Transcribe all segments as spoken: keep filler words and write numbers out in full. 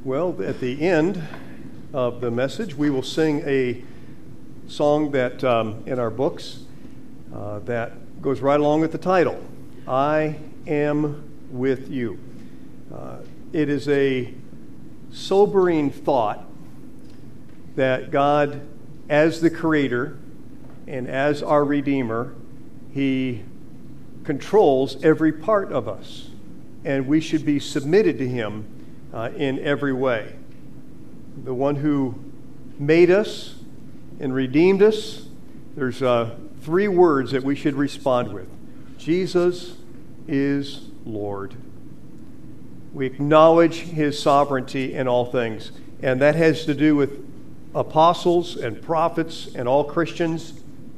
Well, at the end of the message, we will sing a song that um, in our books uh, that goes right along with the title, I Am With You. Uh, it is a sobering thought that God, as the Creator and as our Redeemer, He controls every part of us, and we should be submitted to Him uh, in every way. The one who made us and redeemed us, there's uh, three words that we should respond with. Jesus is Lord. We acknowledge His sovereignty in all things, and that has to do with apostles and prophets and all Christians.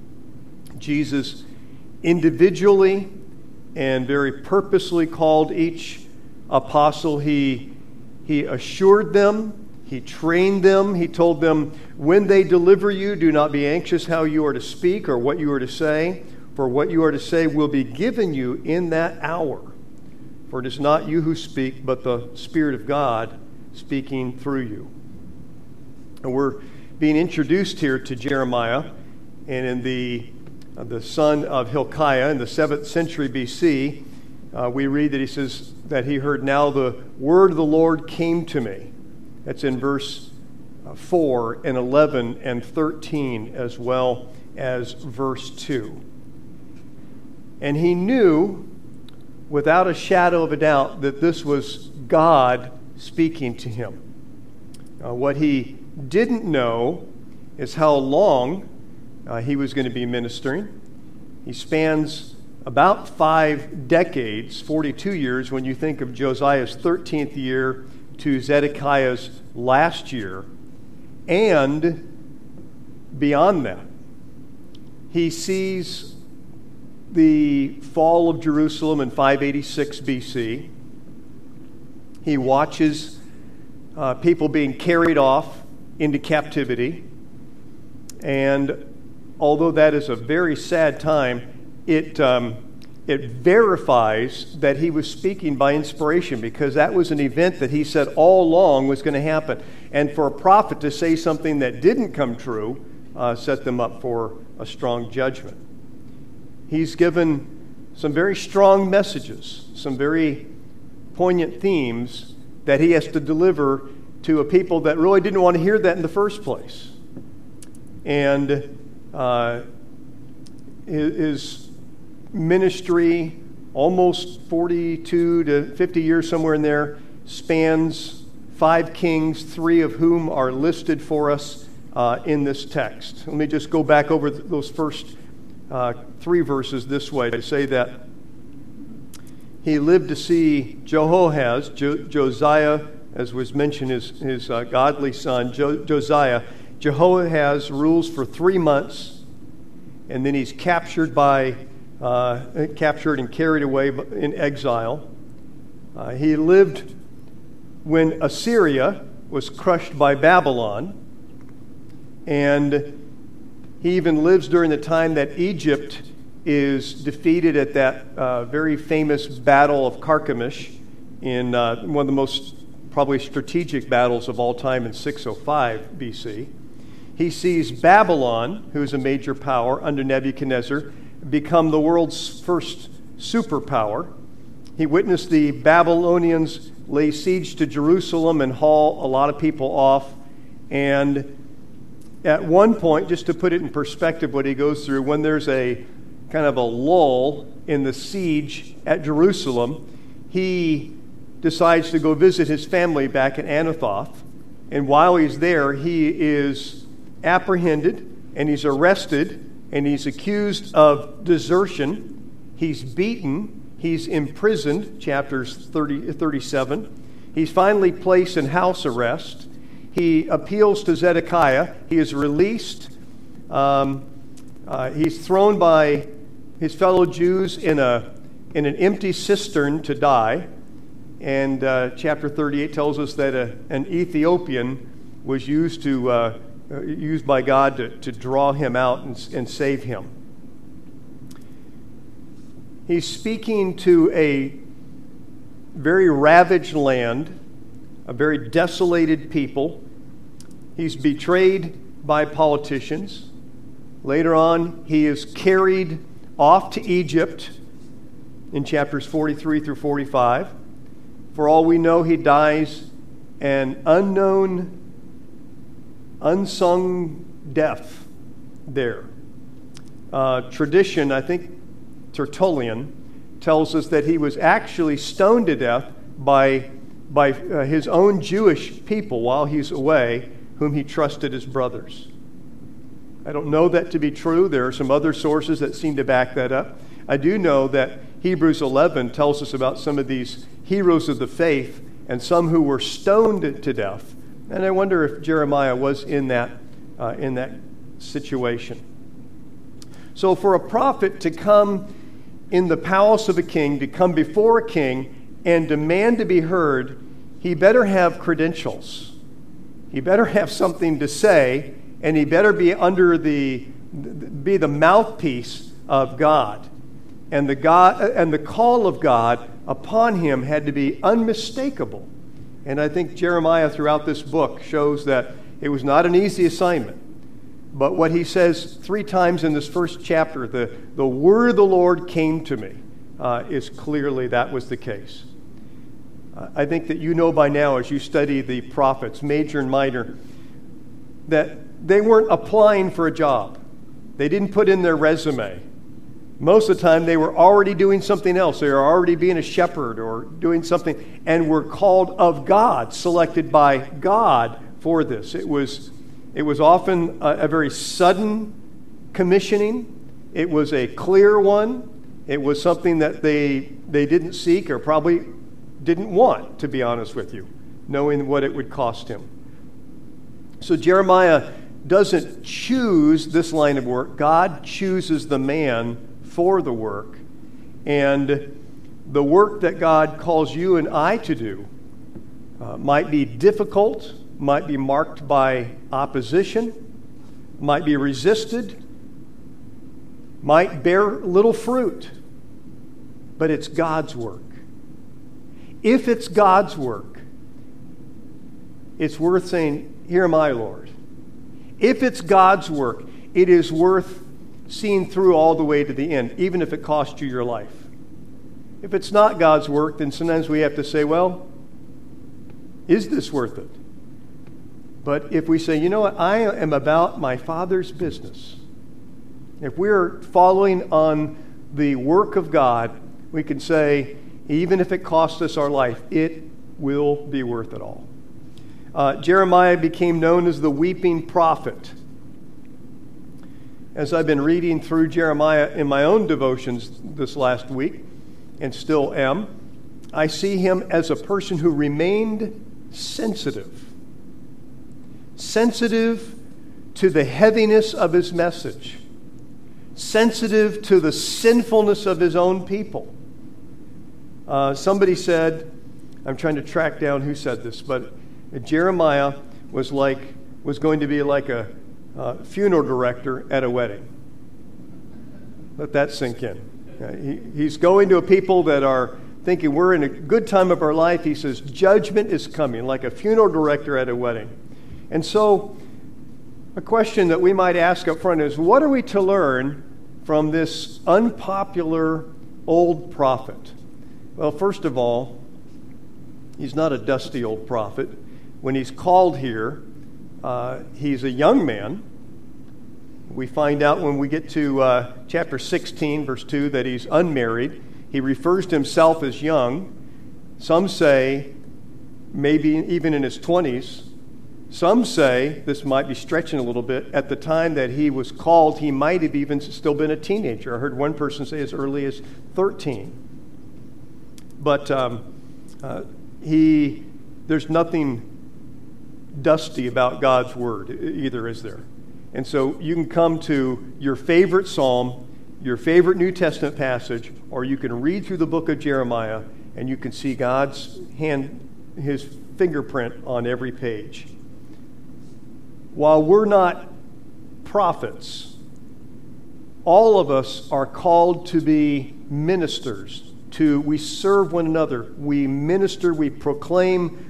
Jesus individually and very purposely called each apostle. He, he assured them, He trained them, He told them, when they deliver you, do not be anxious how you are to speak or what you are to say, for what you are to say will be given you in that hour. For it is not you who speak, but the Spirit of God speaking through you. And we're being introduced here to Jeremiah, and in the uh, the son of Hilkiah in the seventh century B C, uh, we read that he says that he heard, now the word of the Lord came to me. That's in verse uh, four and eleven and thirteen, as well as verse two. And he knew without a shadow of a doubt that this was God speaking to him. Uh, what he didn't know is how long uh, he was going to be ministering. He spans about five decades, forty-two years, when you think of Josiah's thirteenth year to Zedekiah's last year. And beyond that, he sees the fall of Jerusalem in five eighty-six B C. He watches uh, people being carried off into captivity. And although that is a very sad time, it um, it verifies that he was speaking by inspiration, because that was an event that he said all along was going to happen. And for a prophet to say something that didn't come true uh, set them up for a strong judgment. He's given some very strong messages, some very poignant themes that he has to deliver to a people that really didn't want to hear that in the first place. And uh, his ministry, almost forty-two to fifty years, somewhere in there, spans five kings, three of whom are listed for us uh, in this text. Let me just go back over those first uh, three verses this way to say that he lived to see Jehoahaz, jo- Josiah, as was mentioned, his, his uh, godly son, jo- Josiah. Jehoahaz rules for three months, and then he's captured by, uh, captured and carried away in exile. Uh, he lived when Assyria was crushed by Babylon, and he even lives during the time that Egypt is defeated at that uh, very famous Battle of Carchemish, in uh, one of the most probably strategic battles of all time in six oh five B C. He sees Babylon, who is a major power under Nebuchadnezzar, become the world's first superpower. He witnessed the Babylonians lay siege to Jerusalem and haul a lot of people off. And at one point, just to put it in perspective what he goes through, when there's a kind of a lull in the siege at Jerusalem, he decides to go visit his family back in Anathoth. And while he's there, he is apprehended, and he's arrested, and he's accused of desertion. He's beaten. He's imprisoned, chapters thirty, thirty-seven. He's finally placed in house arrest. He appeals to Zedekiah. He is released. Um, uh, he's thrown by his fellow Jews in a in an empty cistern to die. And uh, chapter thirty-eight tells us that a, an Ethiopian was used to uh, used by God to, to draw him out and, and save him. He's speaking to a very ravaged land, a very desolated people. He's betrayed by politicians. Later on, he is carried off to Egypt in chapters forty-three through forty-five. For all we know, he dies an unknown, unsung death there. Uh, tradition, I think Tertullian, tells us that he was actually stoned to death by, by uh, his own Jewish people while he's away, whom he trusted as brothers. I don't know that to be true. There are some other sources that seem to back that up. I do know that Hebrews eleven tells us about some of these heroes of the faith and some who were stoned to death. And I wonder if Jeremiah was in that, uh, in that situation. So for a prophet to come in the palace of a king, to come before a king and demand to be heard, he better have credentials. He better have something to say, and he better be under the be the mouthpiece of God. And the God and the call of God upon him had to be unmistakable. And I think Jeremiah throughout this book shows that it was not an easy assignment. But what he says three times in this first chapter, the, the word of the Lord came to me, uh, is clearly that was the case. Uh, I think that you know by now as you study the prophets, major and minor, that they weren't applying for a job. They didn't put in their resume. Most of the time they were already doing something else. They were already being a shepherd or doing something and were called of God, selected by God for this. It was It was often a, a very sudden commissioning. It was a clear one. It was something that they they didn't seek or probably didn't want, to be honest with you, knowing what it would cost him. So Jeremiah doesn't choose this line of work. God chooses the man for the work. And the work that God calls you and I to do uh, might be difficult, might be marked by opposition, might be resisted, might bear little fruit, but it's God's work. If it's God's work, it's worth saying, "Here am I, Lord." If it's God's work, it is worth seeing through all the way to the end, even if it costs you your life. If it's not God's work, then sometimes we have to say, well, is this worth it? But if we say, you know what, I am about my Father's business. If we're following on the work of God, we can say, even if it costs us our life, it will be worth it all. Uh, Jeremiah became known as the weeping prophet. As I've been reading through Jeremiah in my own devotions this last week, and still am, I see him as a person who remained sensitive. Sensitive to the heaviness of his message. Sensitive to the sinfulness of his own people. Uh, somebody said, I'm trying to track down who said this, but Jeremiah was like was going to be like a uh, funeral director at a wedding. Let that sink in. Uh, he, he's going to a people that are thinking we're in a good time of our life. He says judgment is coming, like a funeral director at a wedding. And so a question that we might ask up front is, what are we to learn from this unpopular old prophet? Well, first of all, he's not a dusty old prophet. When he's called here, uh, he's a young man. We find out when we get to uh, chapter sixteen, verse two, that he's unmarried. He refers to himself as young. Some say maybe even in his twenties. Some say, this might be stretching a little bit, at the time that he was called, he might have even still been a teenager. I heard one person say as early as thirteen. But um, uh, he, there's nothing dusty about God's word either, is there? And so you can come to your favorite psalm, your favorite New Testament passage, or you can read through the book of Jeremiah and you can see God's hand, his fingerprint on every page. While we're not prophets, all of us are called to be ministers. To we serve one another. We minister, we proclaim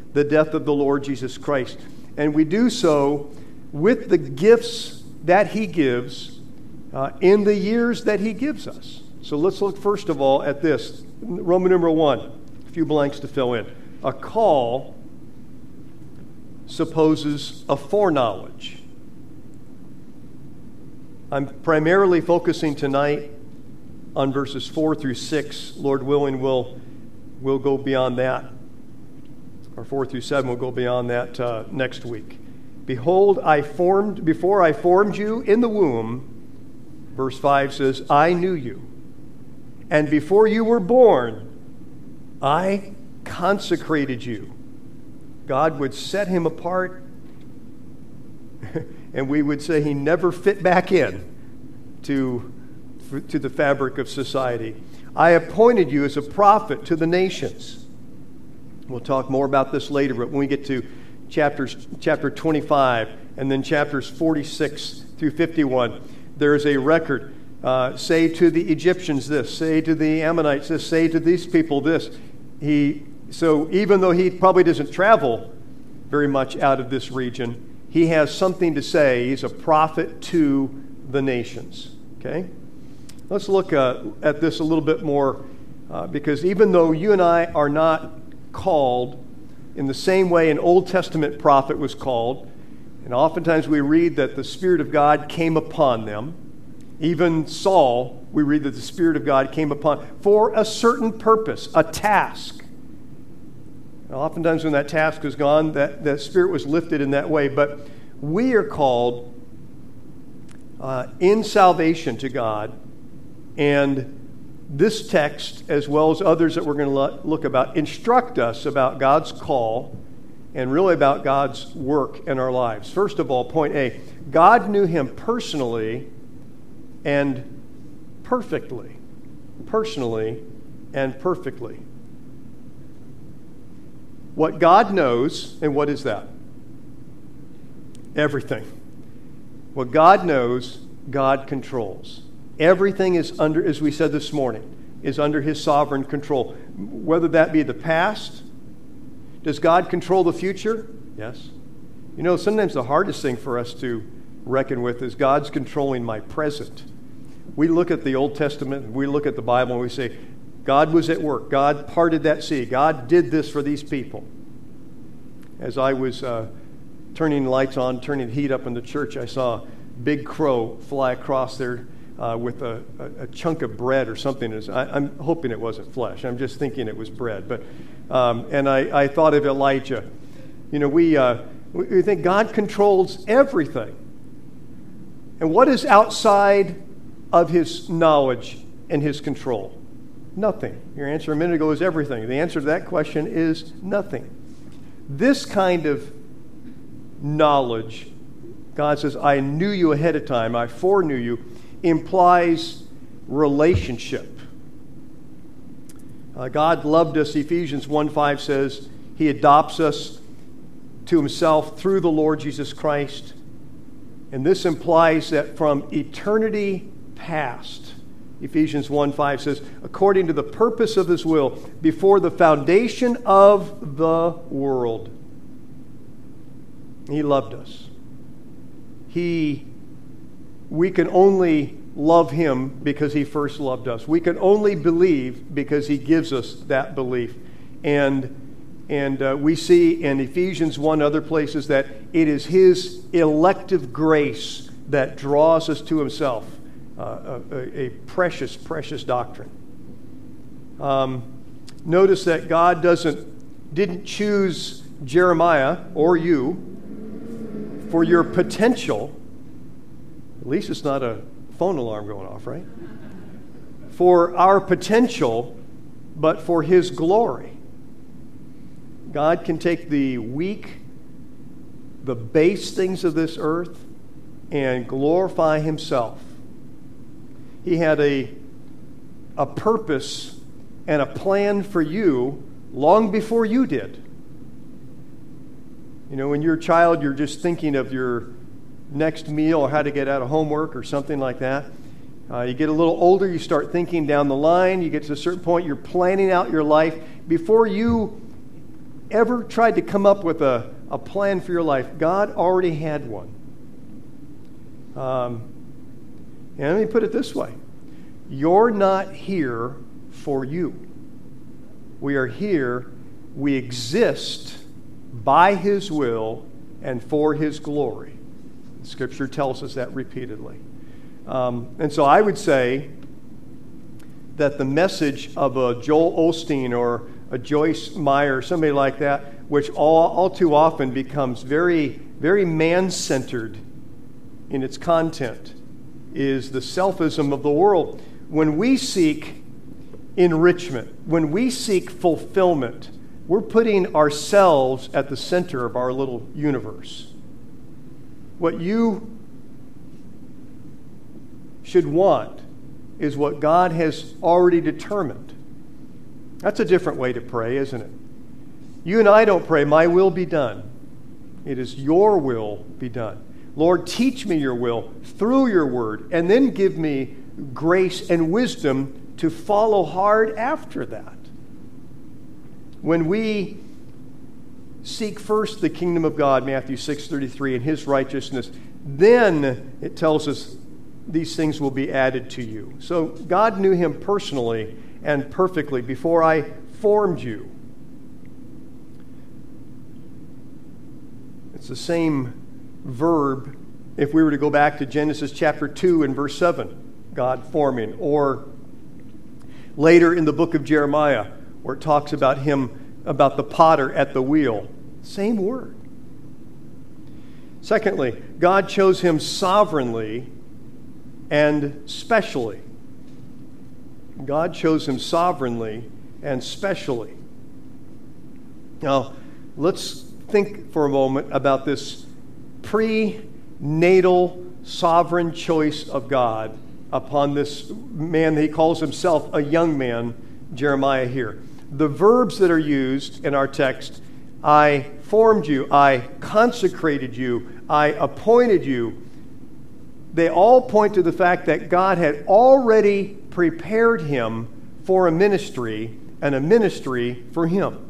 the death of the Lord Jesus Christ. And we do so with the gifts that he gives uh, in the years that he gives us. So let's look first of all at this. Roman numeral one, a few blanks to fill in. A call supposes a foreknowledge. I'm primarily focusing tonight on verses four through six. Lord willing, we'll, we'll go beyond that. Or four through seven, we'll go beyond that uh, next week. Behold, I formed, before I formed you in the womb, verse five says, I knew you. And before you were born, I consecrated you. God would set him apart, and we would say he never fit back in to, to the fabric of society. I appointed you as a prophet to the nations. We'll talk more about this later, but when we get to chapters, chapter twenty-five and then chapters forty-six through fifty-one, there is a record. Uh, say to the Egyptians this, say to the Ammonites this, say to these people this. He, so even though he probably doesn't travel very much out of this region, he has something to say. He's a prophet to the nations. Okay? Let's look uh, at this a little bit more, uh, because even though you and I are not called in the same way an Old Testament prophet was called, and oftentimes we read that the Spirit of God came upon them. Even Saul, we read that the Spirit of God came upon for a certain purpose, a task. Now, oftentimes when that task was gone, that, that Spirit was lifted in that way. But we are called uh, in salvation to God. And this text, as well as others that we're going to look about, instruct us about God's call and really about God's work in our lives. First of all, point A, God knew him personally and perfectly. Personally and perfectly. What God knows, and what is that? Everything. What God knows, God controls. Everything is under, as we said this morning, is under his sovereign control. Whether that be the past. Does God control the future? Yes. You know, sometimes the hardest thing for us to reckon with is God's controlling my present. We look at the Old Testament, we look at the Bible, and we say, God was at work. God parted that sea. God did this for these people. As I was uh, turning lights on, turning heat up in the church, I saw a big crow fly across there uh, with a, a, a chunk of bread or something. I, I'm hoping it wasn't flesh. I'm just thinking it was bread. But um, and I, I thought of Elijah. You know, we uh, we think God controls everything. And what is outside of his knowledge and his control? Nothing. Your answer a minute ago is everything. The answer to that question is nothing. This kind of knowledge, God says, I knew you ahead of time, I foreknew you, implies relationship. Uh, God loved us. Ephesians one five says he adopts us to himself through the Lord Jesus Christ. And this implies that from eternity past, Ephesians one five says, according to the purpose of his will, before the foundation of the world, he loved us. He, we can only love him because he first loved us. We can only believe because he gives us that belief. And, and uh, we see in Ephesians one, other places, that it is his elective grace that draws us to himself. Uh, a, a precious, precious doctrine. Um, notice that God doesn't didn't choose Jeremiah or you for your potential. At least it's not a phone alarm going off, right? For our potential, but for his glory. God can take the weak, the base things of this earth, and glorify himself. He had a, a purpose and a plan for you long before you did. You know, when you're a child, you're just thinking of your next meal or how to get out of homework or something like that. Uh, you get a little older, you start thinking down the line. You get to a certain point, you're planning out your life. Before you ever tried to come up with a, a plan for your life, God already had one. Um, and let me put it this way. You're not here for you. We are here, we exist by His will and for His glory. Scripture tells us that repeatedly. Um, and so I would say that the message of a Joel Osteen or a Joyce Meyer, somebody like that, which all, all too often becomes very, very man-centered in its content, is the selfism of the world. When we seek enrichment, when we seek fulfillment, we're putting ourselves at the center of our little universe. What you should want is what God has already determined. That's a different way to pray, isn't it? You and I don't pray, my will be done. It is your will be done. Lord, teach me your will through your word, and then give me grace and wisdom to follow hard after that. When we seek first the kingdom of God, Matthew six thirty-three, and His righteousness, then it tells us these things will be added to you. So God knew him personally and perfectly before I formed you. It's the same verb if we were to go back to Genesis chapter two and verse seven, God forming, or later in the book of Jeremiah where it talks about him, about the potter at the wheel. Same word. Secondly, God chose him sovereignly and specially. God chose him sovereignly and specially. Now, let's think for a moment about this prenatal sovereign choice of God upon this man that he calls himself a young man, Jeremiah here. The verbs that are used in our text, I formed you, I consecrated you, I appointed you, they all point to the fact that God had already prepared him for a ministry and a ministry for him.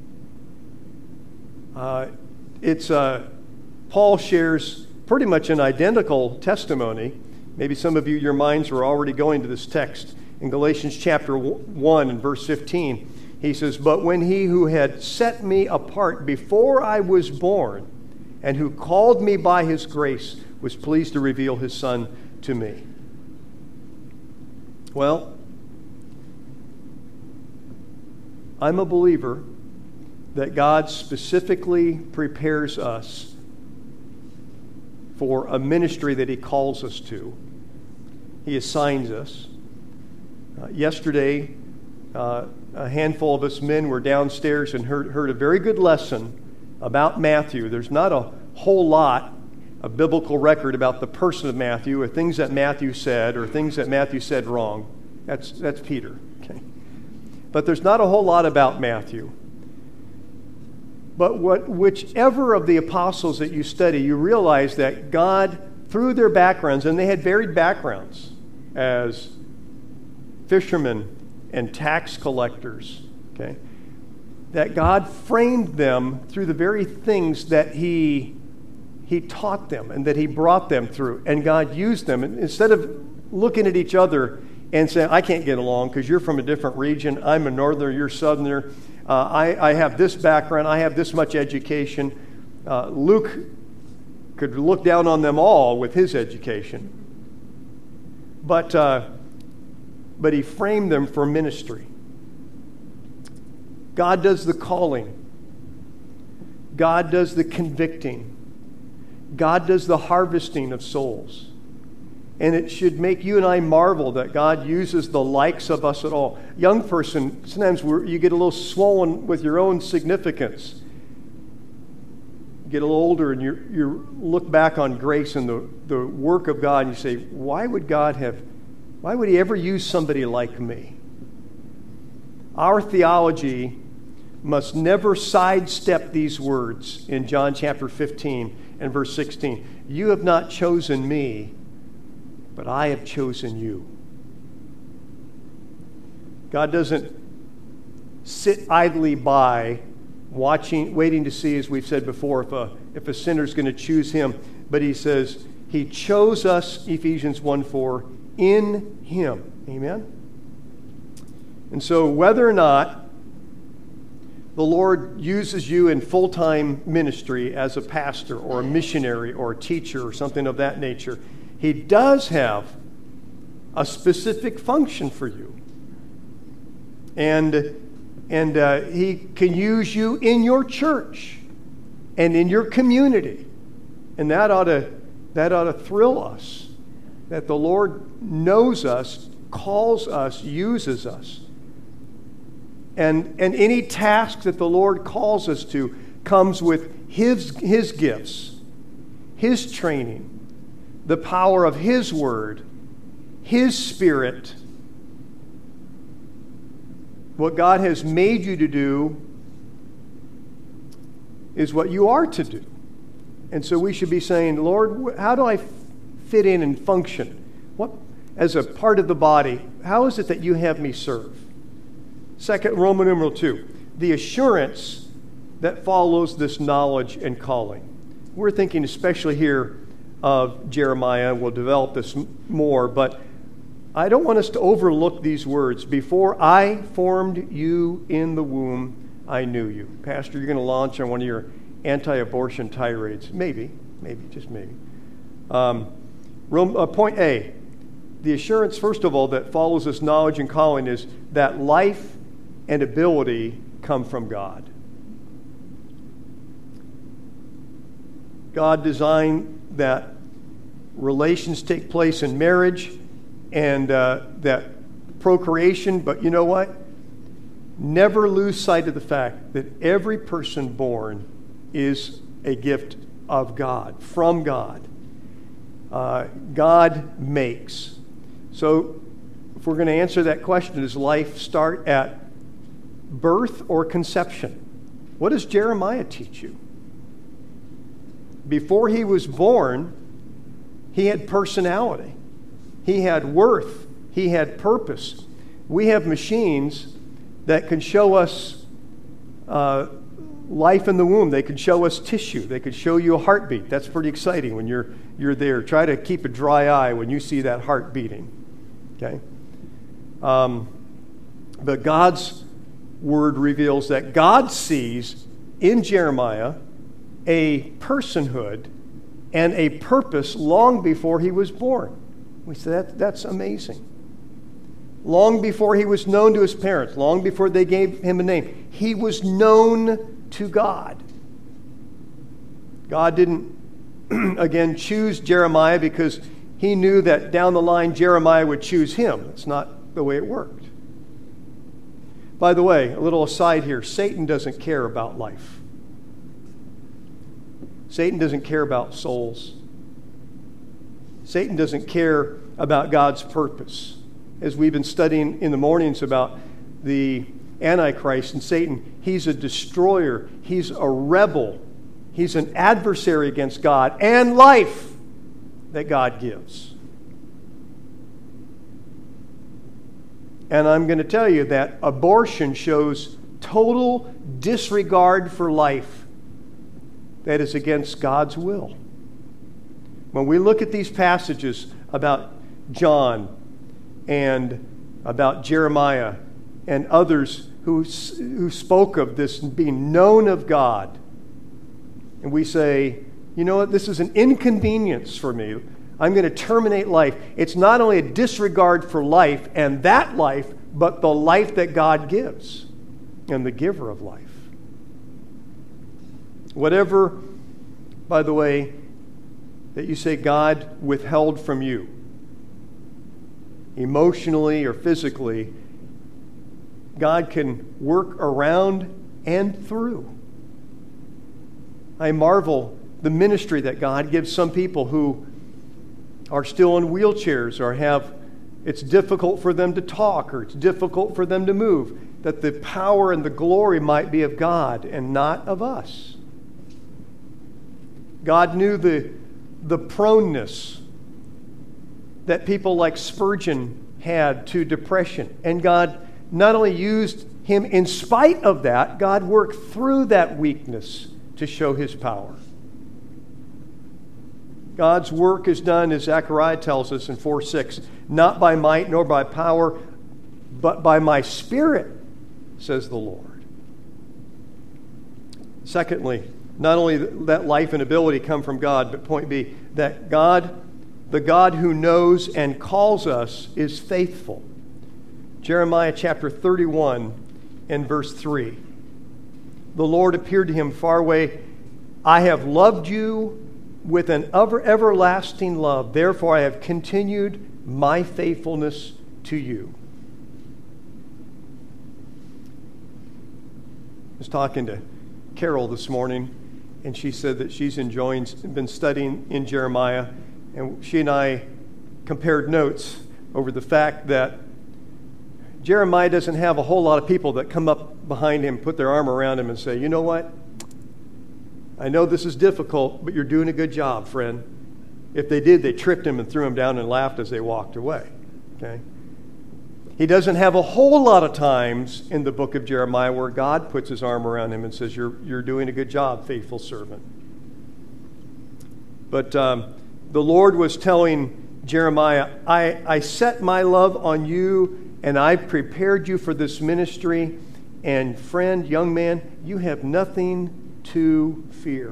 Uh, it's uh, Paul shares pretty much an identical testimony. Maybe some of you, your minds are already going to this text. In Galatians chapter one and verse fifteen, he says, "But when he who had set me apart before I was born and who called me by his grace was pleased to reveal his Son to me." Well, I'm a believer that God specifically prepares us for a ministry that he calls us to. He assigns us. Uh, yesterday, uh, a handful of us men were downstairs and heard, heard a very good lesson about Matthew. There's not a whole lot of biblical record about the person of Matthew or things that Matthew said or things that Matthew said wrong. That's, that's Peter. Okay. But there's not a whole lot about Matthew. But what, whichever of the apostles that you study, you realize that God, through their backgrounds, and they had varied backgrounds as fishermen and tax collectors, okay, that God framed them through the very things that he, he taught them and that he brought them through. And God used them. And instead of looking at each other and saying, I can't get along because you're from a different region, I'm a northerner, you're southerner, uh, I, I have this background, I have this much education. Uh, Luke could look down on them all with his education. But, uh, but he framed them for ministry. God does the calling. God does the convicting. God does the harvesting of souls. And it should make you and I marvel that God uses the likes of us at all. Young person, sometimes we're, you get a little swollen with your own significance. You get a little older and you you look back on grace and the, the work of God and you say, why would God have, why would he ever use somebody like me? Our theology must never sidestep these words in John chapter fifteen and verse sixteen. You have not chosen me, but I have chosen you. God doesn't sit idly by watching, waiting to see, as we've said before, if a, if a sinner's going to choose him. But he says, he chose us, Ephesians one four, in him. Amen? And so whether or not the Lord uses you in full-time ministry as a pastor or a missionary or a teacher or something of that nature, he does have a specific function for you. And, and uh, he can use you in your church and in your community. And that ought to, that ought to thrill us, that the Lord knows us, calls us, uses us. And, and any task that the Lord calls us to comes with His, His gifts, His training, the power of His Word, His Spirit. What God has made you to do is what you are to do. And so we should be saying, Lord, how do I fit in and function? What, as a part of the body, how is it that you have me serve? Second, Roman numeral two, the assurance that follows this knowledge and calling. We're thinking especially here of Jeremiah. We'll develop this more, but I don't want us to overlook these words. Before I formed you in the womb, I knew you. Pastor, you're going to launch on one of your anti-abortion tirades. Maybe, maybe, just maybe. Um, Rome, uh, point A, the assurance, first of all, that follows this knowledge and calling is that life and ability come from God. God designed that relations take place in marriage and uh, that procreation, but you know what? Never lose sight of the fact that every person born is a gift of God, from God. Uh, God makes. So if we're going to answer that question, does life start at birth or conception? What does Jeremiah teach you? Before he was born, he had personality. He had worth. He had purpose. We have machines that can show us uh, life in the womb. They can show us tissue. They can show you a heartbeat. That's pretty exciting when you're you're there. Try to keep a dry eye when you see that heart beating. Okay? Um, but God's Word reveals that God sees in Jeremiah a personhood and a purpose long before he was born. We say that, that's amazing. Long before he was known to his parents, long before they gave him a name, he was known to God. God didn't, again, choose Jeremiah because he knew that down the line Jeremiah would choose him. That's not the way it worked. By the way, a little aside here, Satan doesn't care about life. Satan doesn't care about souls. Satan doesn't care about God's purpose. As we've been studying in the mornings about the Antichrist and Satan, he's a destroyer. He's a rebel. He's an adversary against God and life that God gives. And I'm going to tell you that abortion shows total disregard for life that is against God's will. When we look at these passages about John and about Jeremiah and others who, who spoke of this being known of God, and we say, you know what, this is an inconvenience for me. I'm going to terminate life. It's not only a disregard for life and that life, but the life that God gives and the giver of life. Whatever, by the way, that you say God withheld from you, emotionally or physically, God can work around and through. I marvel the ministry that God gives some people who are still in wheelchairs or have, it's difficult for them to talk or it's difficult for them to move, that the power and the glory might be of God and not of us. God knew the, the proneness that people like Spurgeon had to depression, and God not only used him, in spite of that, God worked through that weakness to show his power. God's work is done, as Zechariah tells us in four six, not by might nor by power, but by my Spirit, says the Lord. Secondly, not only that life and ability come from God, but point B, that God, the God who knows and calls us, is faithful. Jeremiah chapter thirty-one and verse three. The Lord appeared to him far away. I have loved you with an ever everlasting love. Therefore I have continued my faithfulness to you. I was talking to Carol this morning, and she said that she's enjoying, been studying in Jeremiah, and she and I compared notes over the fact that Jeremiah doesn't have a whole lot of people that come up behind him, put their arm around him and say, you know what? I know this is difficult, but you're doing a good job, friend. If they did, they tripped him and threw him down and laughed as they walked away. Okay? He doesn't have a whole lot of times in the book of Jeremiah where God puts his arm around him and says, you're, you're doing a good job, faithful servant. But um, the Lord was telling Jeremiah, I, I set my love on you, and I've prepared you for this ministry. And friend, young man, you have nothing to fear.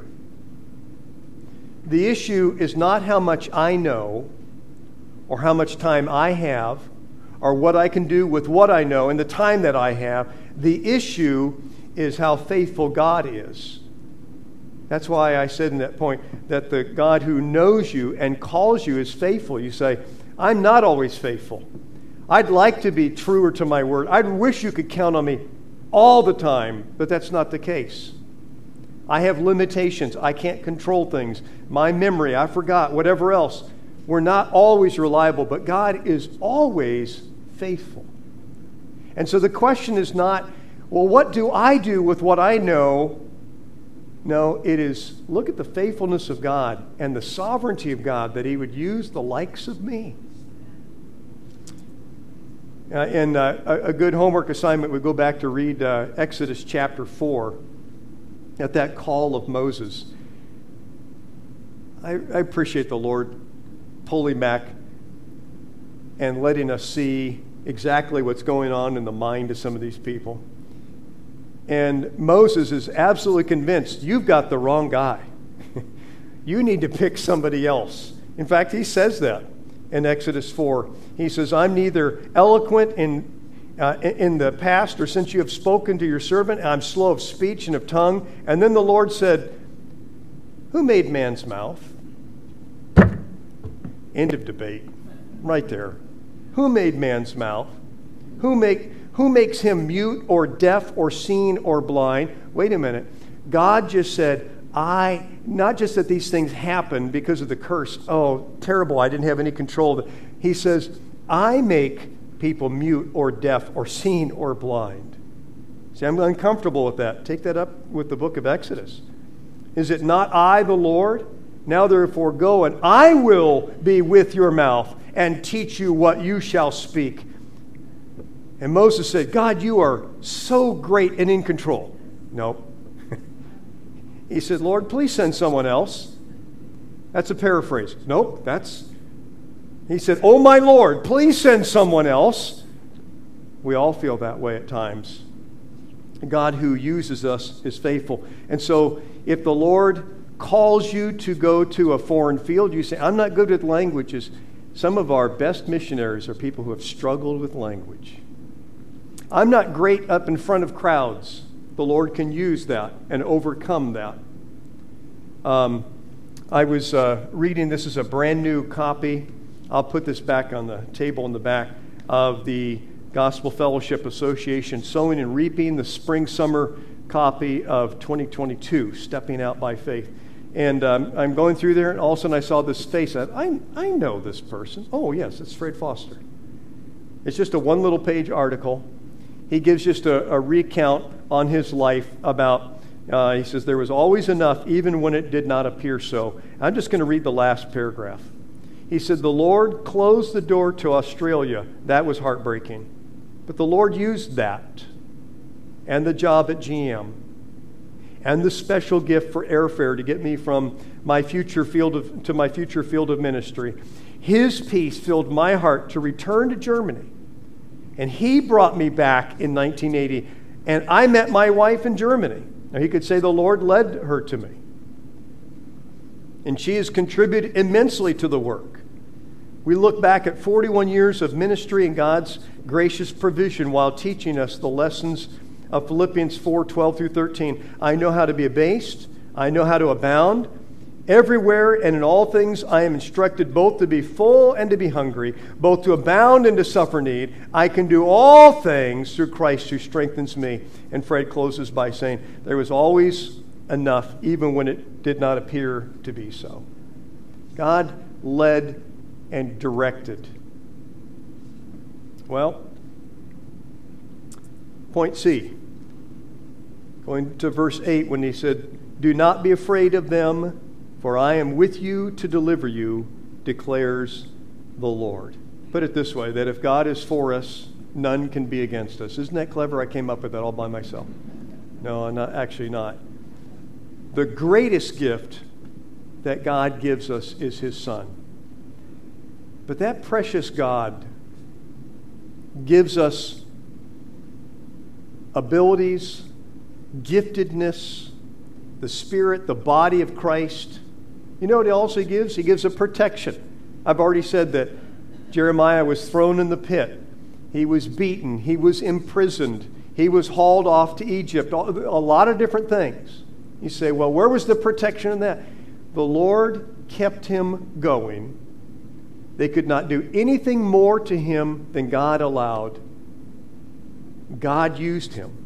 The issue is not how much I know or how much time I have or what I can do with what I know and the time that I have. The issue is how faithful God is. That's why I said in that point that the God who knows you and calls you is faithful. You say, I'm not always faithful. I'd like to be truer to my word. I wish you could count on me all the time, but that's not the case. I have limitations. I can't control things. My memory, I forgot, whatever else. We're not always reliable, but God is always faithful. And so the question is not, well, what do I do with what I know? No, it is, look at the faithfulness of God and the sovereignty of God that he would use the likes of me. Uh, and uh, a, a good homework assignment would go back to read uh, Exodus chapter four. At that call of Moses. I, I appreciate the Lord pulling back and letting us see exactly what's going on in the mind of some of these people. And Moses is absolutely convinced, you've got the wrong guy. You need to pick somebody else. In fact, he says that in Exodus four. He says, I'm neither eloquent in Uh, in the past, or since you have spoken to your servant, I'm slow of speech and of tongue. And then the Lord said, who made man's mouth? End of debate. Right there. Who made man's mouth? Who make who makes him mute or deaf or seen or blind? Wait a minute. God just said, I, not just that these things happen because of the curse. Oh, terrible, I didn't have any control of it. He says, I make people mute or deaf or seen or blind. See, I'm uncomfortable with that. Take that up with the book of Exodus. Is it not I, the Lord? Now therefore go, and I will be with your mouth and teach you what you shall speak. And Moses said, God, you are so great and in control. Nope. He said, Lord, please send someone else. That's a paraphrase. Nope, that's... He said, oh, my Lord, please send someone else. We all feel that way at times. God who uses us is faithful. And so if the Lord calls you to go to a foreign field, you say, I'm not good with languages. Some of our best missionaries are people who have struggled with language. I'm not great up in front of crowds. The Lord can use that and overcome that. Um, I was uh, reading, this is a brand new copy. I'll put this back on the table in the back of the Gospel Fellowship Association Sowing and Reaping, the spring-summer copy of twenty twenty-two, Stepping Out by Faith. And um, I'm going through there, and all of a sudden I saw this face. I, I, I know this person. Oh, yes, it's Fred Foster. It's just a one little page article. He gives just a, a recount on his life about, uh, he says, there was always enough even when it did not appear so. I'm just going to read the last paragraph. He said, the Lord closed the door to Australia. That was heartbreaking. But the Lord used that and the job at G M and the special gift for airfare to get me from my future field of, to my future field of ministry, His peace filled my heart to return to Germany. And He brought me back in nineteen eighty. And I met my wife in Germany. Now, He could say the Lord led her to me. And she has contributed immensely to the work. We look back at forty-one years of ministry and God's gracious provision while teaching us the lessons of Philippians four, twelve through thirteen. I know how to be abased. I know how to abound. Everywhere and in all things I am instructed both to be full and to be hungry, both to abound and to suffer need. I can do all things through Christ who strengthens me. And Fred closes by saying, there was always enough, even when it did not appear to be so. God led and directed. Well, point C. Going to verse eight when he said, do not be afraid of them, for I am with you to deliver you, declares the Lord. Put it this way, that if God is for us, none can be against us. Isn't that clever? I came up with that all by myself. No, I'm not, actually not. The greatest gift that God gives us is His Son. But that precious God gives us abilities, giftedness, the Spirit, the body of Christ. You know what He also gives? He gives a protection. I've already said that Jeremiah was thrown in the pit. He was beaten. He was imprisoned. He was hauled off to Egypt. A lot of different things. You say, well, where was the protection in that? The Lord kept him going. They could not do anything more to him than God allowed. God used him.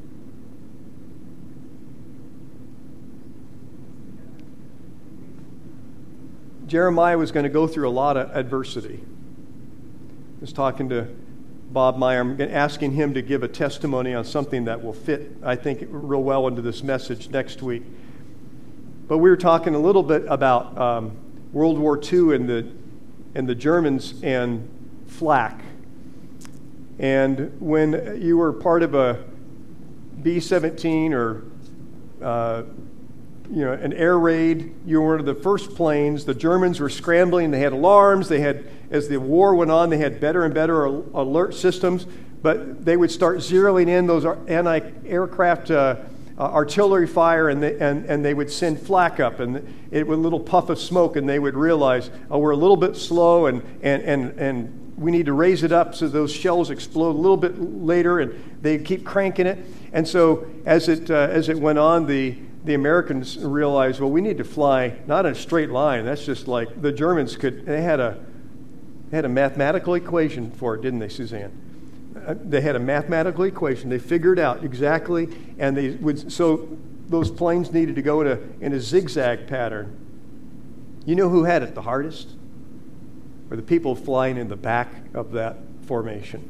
Jeremiah was going to go through a lot of adversity. I was talking to Bob Meyer. I'm asking him to give a testimony on something that will fit, I think, real well into this message next week. But we were talking a little bit about um, World War Two and the and the Germans and flak. And when you were part of a B seventeen or uh, you know, an air raid, you were one of the first planes. The Germans were scrambling. They had alarms. They had, as the war went on, they had better and better alert systems. But they would start zeroing in those anti-aircraft uh, uh, artillery fire, and they, and, and they would send flak up, and it would a little puff of smoke, and they would realize, oh, we're a little bit slow, and and and and we need to raise it up so those shells explode a little bit later, and they keep cranking it. And so as it uh, as it went on, the the Americans realized, well, we need to fly not in a straight line. That's just like the Germans could. They had a they had a mathematical equation for it, didn't they, Suzanne? Uh, they had a mathematical equation. They figured out exactly, and they would. So those planes needed to go in a in a zigzag pattern. You know who had it the hardest? Or the people flying in the back of that formation.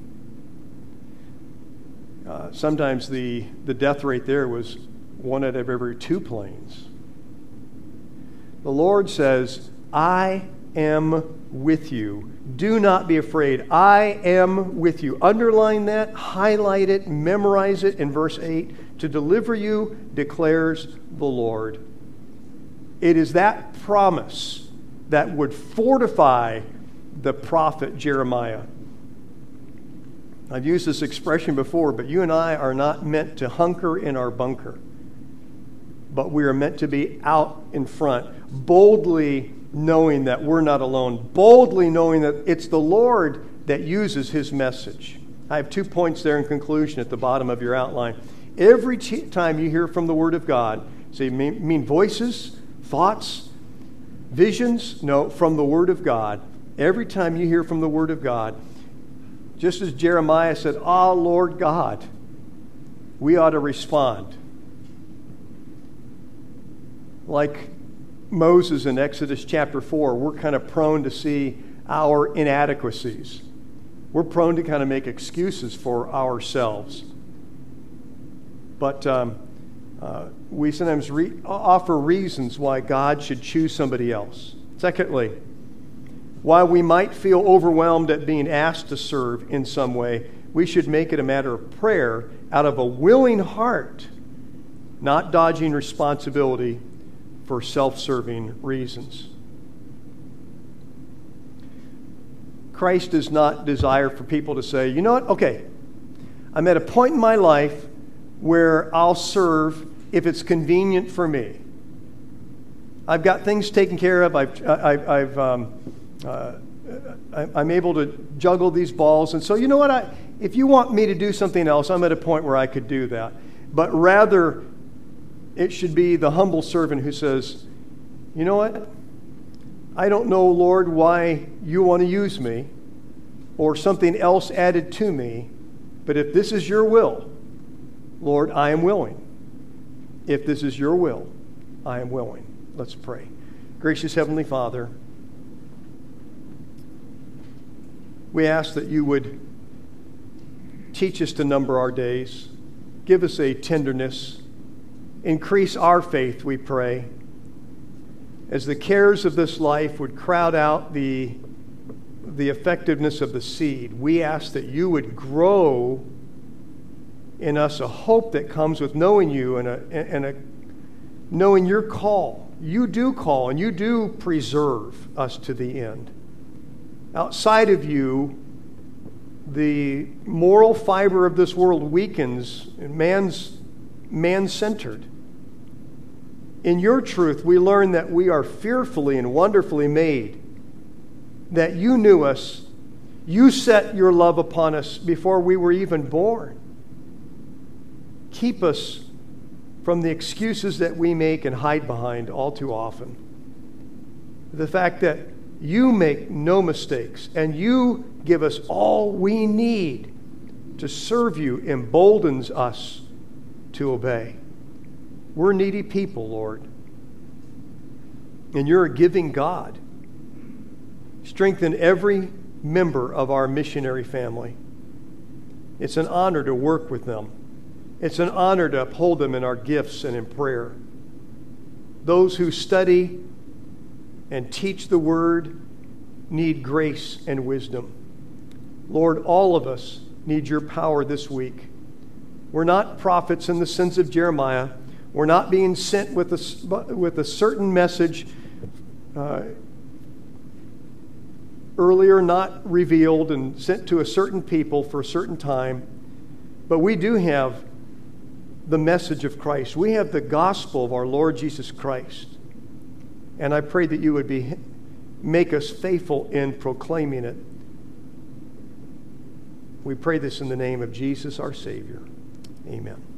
Uh, sometimes the the death rate there was one out of every two planes. The Lord says, I am with you. Do not be afraid. I am with you. Underline that, highlight it, memorize it in verse eight. To deliver you, declares the Lord. It is that promise that would fortify the prophet Jeremiah. I've used this expression before, but you and I are not meant to hunker in our bunker. But we are meant to be out in front, boldly knowing that we're not alone, boldly knowing that it's the Lord that uses His message. I have two points there in conclusion at the bottom of your outline. Every t- time you hear from the Word of God, so you mean, mean voices, thoughts, visions? No, from the Word of God. Every time you hear from the Word of God, just as Jeremiah said, Ah, Lord God, we ought to respond. Like Moses in Exodus chapter four, we're kind of prone to see our inadequacies. We're prone to kind of make excuses for ourselves. But um, uh, we sometimes re- offer reasons why God should choose somebody else. Secondly, while we might feel overwhelmed at being asked to serve in some way, we should make it a matter of prayer out of a willing heart, not dodging responsibility for self-serving reasons. Christ does not desire for people to say, you know what, okay, I'm at a point in my life where I'll serve if it's convenient for me. I've got things taken care of. I've, I've, I've um, uh, I'm able to juggle these balls. And so, you know what, I, if you want me to do something else, I'm at a point where I could do that. But rather, it should be the humble servant who says, you know what, I don't know, Lord, why you want to use me or something else added to me, but if this is your will, Lord, I am willing. If this is your will, I am willing. Let's pray. Gracious Heavenly Father, we ask that you would teach us to number our days, give us a tenderness, increase our faith, we pray, as the cares of this life would crowd out the, the effectiveness of the seed. We ask that you would grow in us a hope that comes with knowing you and a, and a knowing your call. You do call and you do preserve us to the end. Outside of you, the moral fiber of this world weakens and man's man-centered. In your truth, we learn that we are fearfully and wonderfully made, that you knew us, you set your love upon us before we were even born. Keep us from the excuses that we make and hide behind all too often. The fact that you make no mistakes and you give us all we need to serve you emboldens us to obey. We're needy people, Lord. And you're a giving God. Strengthen every member of our missionary family. It's an honor to work with them. It's an honor to uphold them in our gifts and in prayer. Those who study and teach the word need grace and wisdom. Lord, all of us need your power this week. We're not prophets in the sense of Jeremiah. We're not being sent with a, with a certain message uh, earlier not revealed and sent to a certain people for a certain time. But we do have the message of Christ. We have the gospel of our Lord Jesus Christ. And I pray that you would be make us faithful in proclaiming it. We pray this in the name of Jesus, our Savior. Amen.